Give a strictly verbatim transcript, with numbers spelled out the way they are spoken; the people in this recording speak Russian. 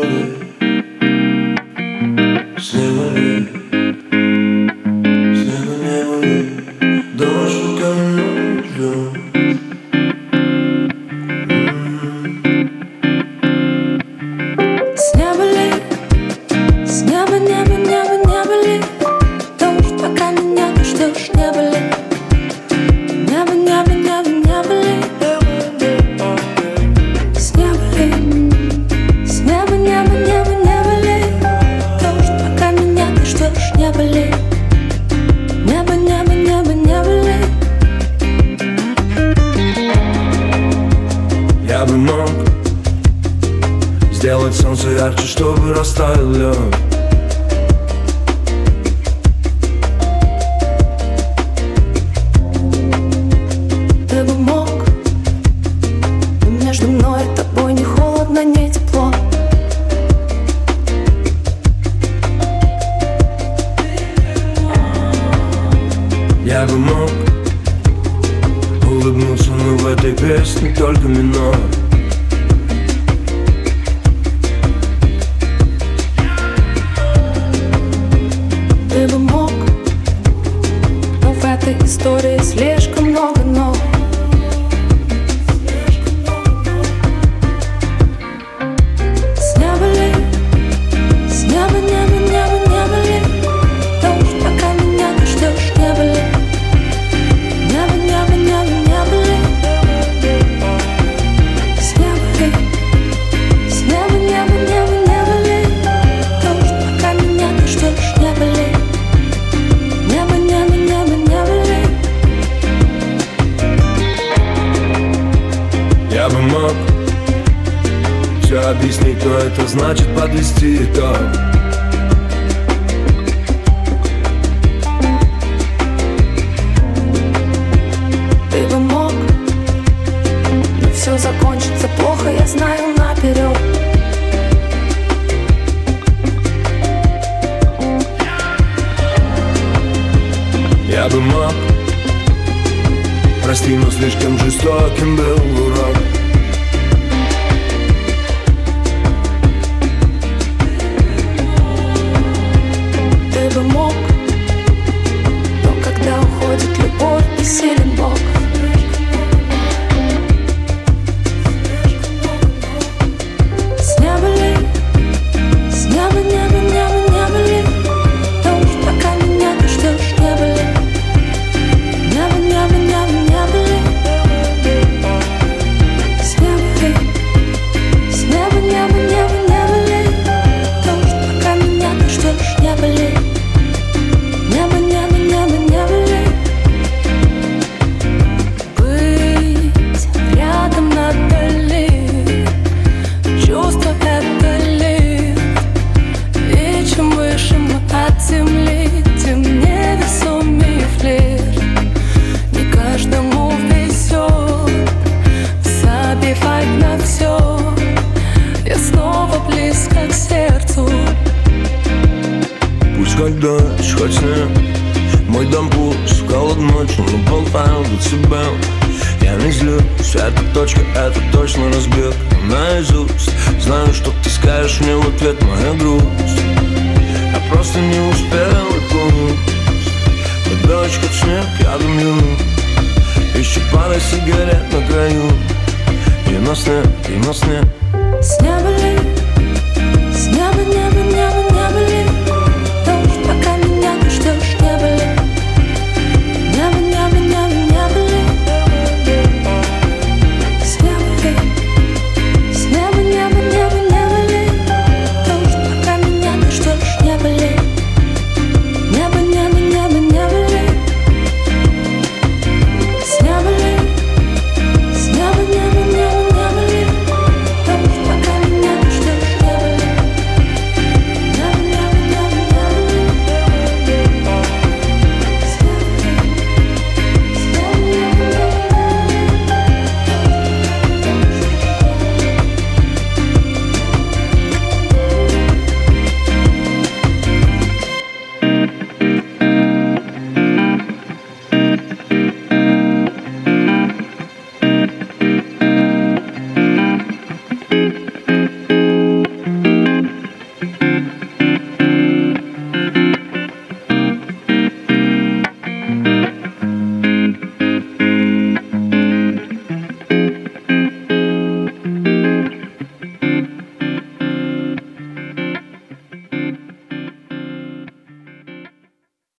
ли, с неба ли, с неба небо ли, дождь по камням ждет. С неба ли, с неба, небо, небо, небо ли, дождь, пока меня ты ждешь, небо ли, небо, небо, небо, небо ли, с неба ли, с неба, небо, небо, небо ли, дождь, пока меня ты ждешь, небо ли, небо, небо, небо, небо ли. Я бы мог сделать солнце ярче, чтобы растаял лед. Ты бы мог, но между мной и тобой не холодно, не тепло. Я бы мог улыбнуться, но в этой песне только минор. Ты бы мог, но в этой истории слишком много но. С неба ли, с неба, небо, небо, небо ли, дождь, пока меня ты ждешь, небо ли, небо, небо, небо, небо ли, с неба ли, с неба, небо, небо, небо ли, дождь, пока меня ты ждешь, небо ли. Небо, небо, небо, небо ли. Я бы мог все объяснить, но это значит подвести итог. Ты бы мог, но все закончится плохо, я знаю наперед. Я бы мог, прости, но слишком жестоким был урок. Ты бы мог, но когда уходит любовь, бессилен Бог. С неба ли, с неба, небо, небо, небо ли, дождь, пока меня ты ждешь, небо ли, небо, небо, небо, небо ли, с неба ли, с неба, небо, небо, небо ли, дождь, пока меня ты ждешь, небо ли, небо, небо, небо, небо ли. Быть рядом надали, чувство это лифт, и чем выше мы от земли, тем невесомее флирт. Не каждому везет забивать на все. Я снова близко к сердцу. Пусть хоть дождь, хоть снег, мой дом пуст, холод ночью, но болтаю до тебя. Я не злюсь, эта точка, это точно разбег наизусть. Знаю, что ты скажешь мне в ответ, моя грусть. Я просто не успел окунуть. Хоть дождь, хоть снег, я дымлю. Еще пара сигарет на краю. И на сне, и на сне. С неба